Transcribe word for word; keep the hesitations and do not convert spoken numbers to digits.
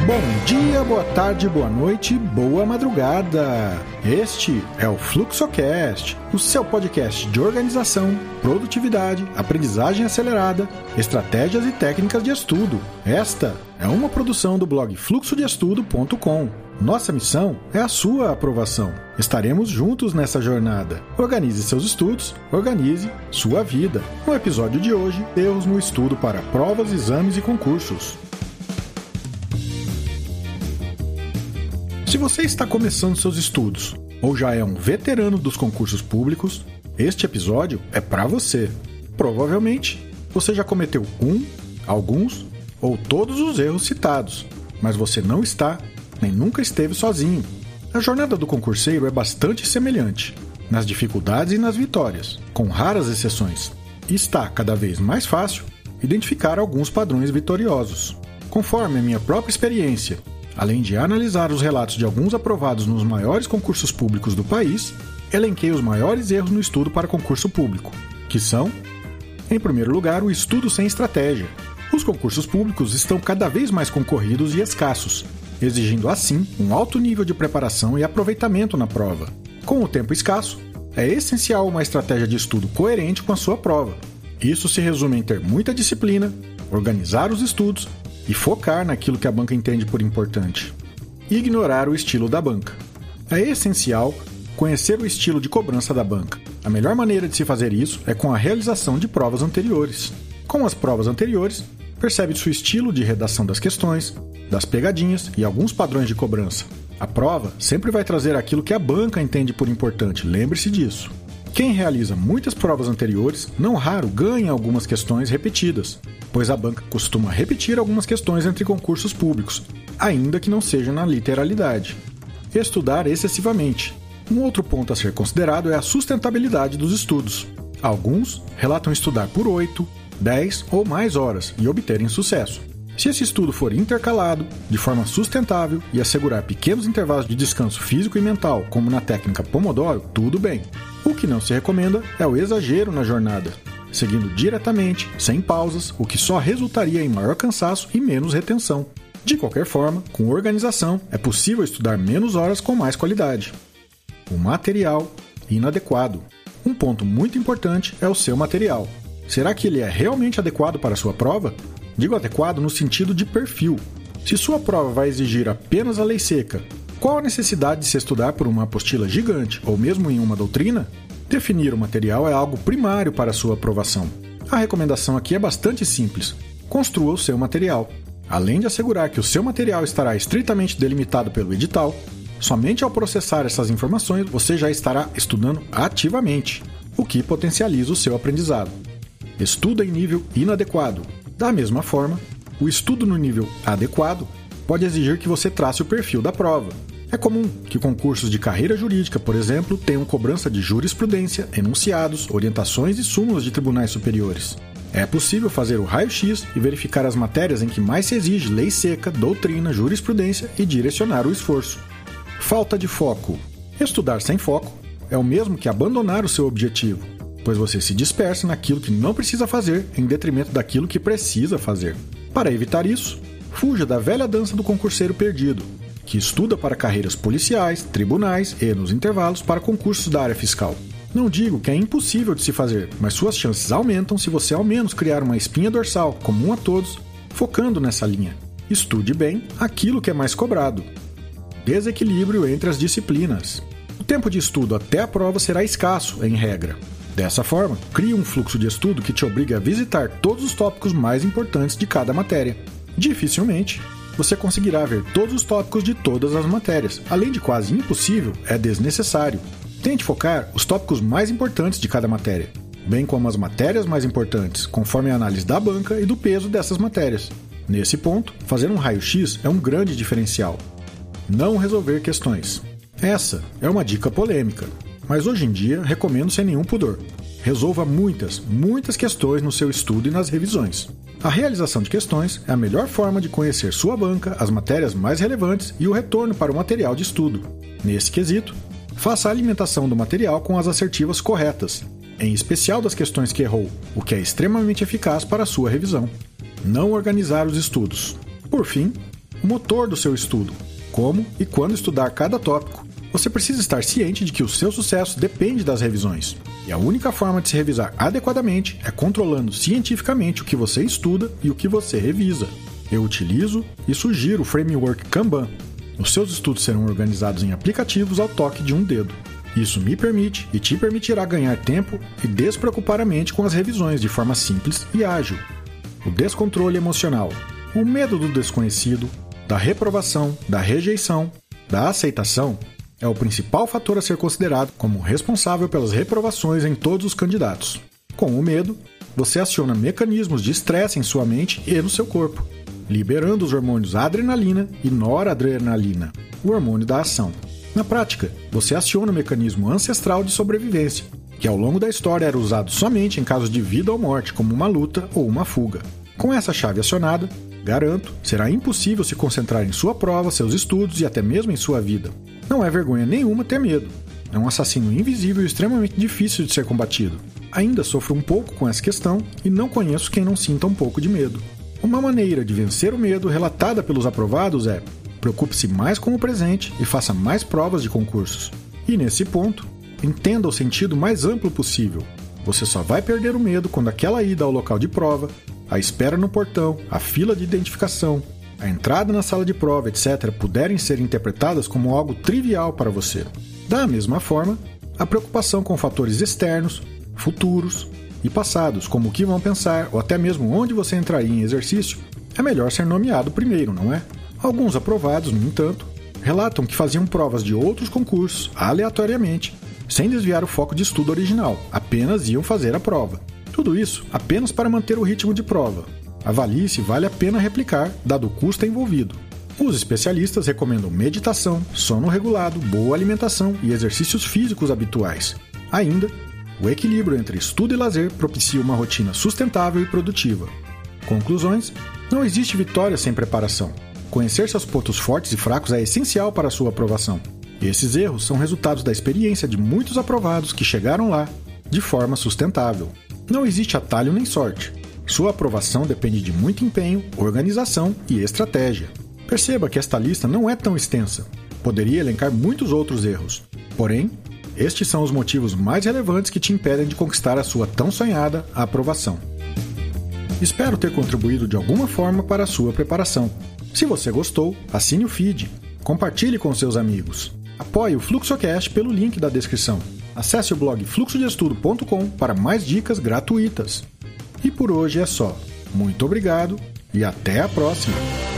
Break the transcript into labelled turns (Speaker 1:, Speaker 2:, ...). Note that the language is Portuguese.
Speaker 1: Bom dia, boa tarde, boa noite, boa madrugada. Este é o FluxoCast, o seu podcast de organização, produtividade, aprendizagem acelerada, estratégias e técnicas de estudo. Esta é uma produção do blog fluxo de estudo ponto com. Nossa missão é a sua aprovação. Estaremos juntos nessa jornada. Organize seus estudos, organize sua vida. No episódio de hoje, erros no estudo para provas, exames e concursos. Se você está começando seus estudos ou já é um veterano dos concursos públicos, este episódio é para você. Provavelmente, você já cometeu um, alguns ou todos os erros citados, mas você não está nem nunca esteve sozinho. A jornada do concurseiro é bastante semelhante, nas dificuldades e nas vitórias, com raras exceções. E está cada vez mais fácil identificar alguns padrões vitoriosos. Conforme a minha própria experiência, além de analisar os relatos de alguns aprovados nos maiores concursos públicos do país, elenquei os maiores erros no estudo para concurso público, que são, em primeiro lugar, o estudo sem estratégia. Os concursos públicos estão cada vez mais concorridos e escassos, exigindo assim um alto nível de preparação e aproveitamento na prova. Com o tempo escasso, é essencial uma estratégia de estudo coerente com a sua prova. Isso se resume em ter muita disciplina, organizar os estudos e focar naquilo que a banca entende por importante. E ignorar o estilo da banca. É essencial conhecer o estilo de cobrança da banca. A melhor maneira de se fazer isso é com a realização de provas anteriores. Com as provas anteriores, percebe-se o estilo de redação das questões, das pegadinhas e alguns padrões de cobrança. A prova sempre vai trazer aquilo que a banca entende por importante, lembre-se disso. Quem realiza muitas provas anteriores, não raro ganha algumas questões repetidas, pois a banca costuma repetir algumas questões entre concursos públicos, ainda que não seja na literalidade. Estudar excessivamente. Um outro ponto a ser considerado é a sustentabilidade dos estudos. Alguns relatam estudar por oito, dez ou mais horas e obterem sucesso. Se esse estudo for intercalado, de forma sustentável e assegurar pequenos intervalos de descanso físico e mental, como na técnica Pomodoro, tudo bem. O que não se recomenda é o exagero na jornada, seguindo diretamente, sem pausas, o que só resultaria em maior cansaço e menos retenção. De qualquer forma, com organização, é possível estudar menos horas com mais qualidade. O material inadequado. Um ponto muito importante é o seu material. Será que ele é realmente adequado para a sua prova? Digo adequado no sentido de perfil. Se sua prova vai exigir apenas a lei seca, qual a necessidade de se estudar por uma apostila gigante ou mesmo em uma doutrina? Definir o material é algo primário para a sua aprovação. A recomendação aqui é bastante simples. Construa o seu material. Além de assegurar que o seu material estará estritamente delimitado pelo edital, somente ao processar essas informações você já estará estudando ativamente, o que potencializa o seu aprendizado. Estudo em nível inadequado. Da mesma forma, o estudo no nível adequado pode exigir que você trace o perfil da prova. É comum que concursos de carreira jurídica, por exemplo, tenham cobrança de jurisprudência, enunciados, orientações e súmulas de tribunais superiores. É possível fazer o raio-x e verificar as matérias em que mais se exige lei seca, doutrina, jurisprudência e direcionar o esforço. Falta de foco. Estudar sem foco é o mesmo que abandonar o seu objetivo, pois você se dispersa naquilo que não precisa fazer em detrimento daquilo que precisa fazer. Para evitar isso, fuja da velha dança do concurseiro perdido, que estuda para carreiras policiais, tribunais e, nos intervalos, para concursos da área fiscal. Não digo que é impossível de se fazer, mas suas chances aumentam se você ao menos criar uma espinha dorsal comum a todos, focando nessa linha. Estude bem aquilo que é mais cobrado. Desequilíbrio entre as disciplinas. O tempo de estudo até a prova será escasso, em regra. Dessa forma, crie um fluxo de estudo que te obrigue a visitar todos os tópicos mais importantes de cada matéria. Dificilmente, você conseguirá ver todos os tópicos de todas as matérias. Além de quase impossível, é desnecessário. Tente focar os tópicos mais importantes de cada matéria, bem como as matérias mais importantes, conforme a análise da banca e do peso dessas matérias. Nesse ponto, fazer um raio-x é um grande diferencial. Não resolver questões. Essa é uma dica polêmica, mas hoje em dia recomendo sem nenhum pudor. Resolva muitas, muitas questões no seu estudo e nas revisões. A realização de questões é a melhor forma de conhecer sua banca, as matérias mais relevantes e o retorno para o material de estudo. Nesse quesito, faça a alimentação do material com as assertivas corretas, em especial das questões que errou, o que é extremamente eficaz para a sua revisão. Não organizar os estudos. Por fim, o motor do seu estudo, como e quando estudar cada tópico. Você precisa estar ciente de que o seu sucesso depende das revisões, e a única forma de se revisar adequadamente é controlando cientificamente o que você estuda e o que você revisa. Eu utilizo e sugiro o framework Kanban. Os seus estudos serão organizados em aplicativos ao toque de um dedo. Isso me permite e te permitirá ganhar tempo e despreocupar a mente com as revisões de forma simples e ágil. O descontrole emocional, o medo do desconhecido, da reprovação, da rejeição, da aceitação, é o principal fator a ser considerado como responsável pelas reprovações em todos os candidatos. Com o medo, você aciona mecanismos de estresse em sua mente e no seu corpo, liberando os hormônios adrenalina e noradrenalina, o hormônio da ação. Na prática, você aciona o mecanismo ancestral de sobrevivência, que ao longo da história era usado somente em casos de vida ou morte, como uma luta ou uma fuga. Com essa chave acionada, garanto, será impossível se concentrar em sua prova, seus estudos e até mesmo em sua vida. Não é vergonha nenhuma ter medo. É um assassino invisível e extremamente difícil de ser combatido. Ainda sofro um pouco com essa questão e não conheço quem não sinta um pouco de medo. Uma maneira de vencer o medo relatada pelos aprovados é: preocupe-se mais com o presente e faça mais provas de concursos. E nesse ponto, entenda o sentido mais amplo possível. Você só vai perder o medo quando aquela ida ao local de prova, a espera no portão, a fila de identificação, a entrada na sala de prova, etcétera, puderem ser interpretadas como algo trivial para você. Da mesma forma, a preocupação com fatores externos, futuros e passados, como o que vão pensar ou até mesmo onde você entraria em exercício, é melhor ser nomeado primeiro, não é? Alguns aprovados, no entanto, relatam que faziam provas de outros concursos aleatoriamente, sem desviar o foco de estudo original, apenas iam fazer a prova. Tudo isso apenas para manter o ritmo de prova. Avalie se vale a pena replicar, dado o custo envolvido. Os especialistas recomendam meditação, sono regulado, boa alimentação e exercícios físicos habituais. Ainda, o equilíbrio entre estudo e lazer propicia uma rotina sustentável e produtiva. Conclusões: não existe vitória sem preparação. Conhecer seus pontos fortes e fracos é essencial para a sua aprovação. Esses erros são resultados da experiência de muitos aprovados que chegaram lá de forma sustentável. Não existe atalho nem sorte. Sua aprovação depende de muito empenho, organização e estratégia. Perceba que esta lista não é tão extensa. Poderia elencar muitos outros erros. Porém, estes são os motivos mais relevantes que te impedem de conquistar a sua tão sonhada aprovação. Espero ter contribuído de alguma forma para a sua preparação. Se você gostou, assine o feed, compartilhe com seus amigos. Apoie o FluxoCast pelo link da descrição. Acesse o blog fluxo de estudo ponto com para mais dicas gratuitas. E por hoje é só. Muito obrigado e até a próxima!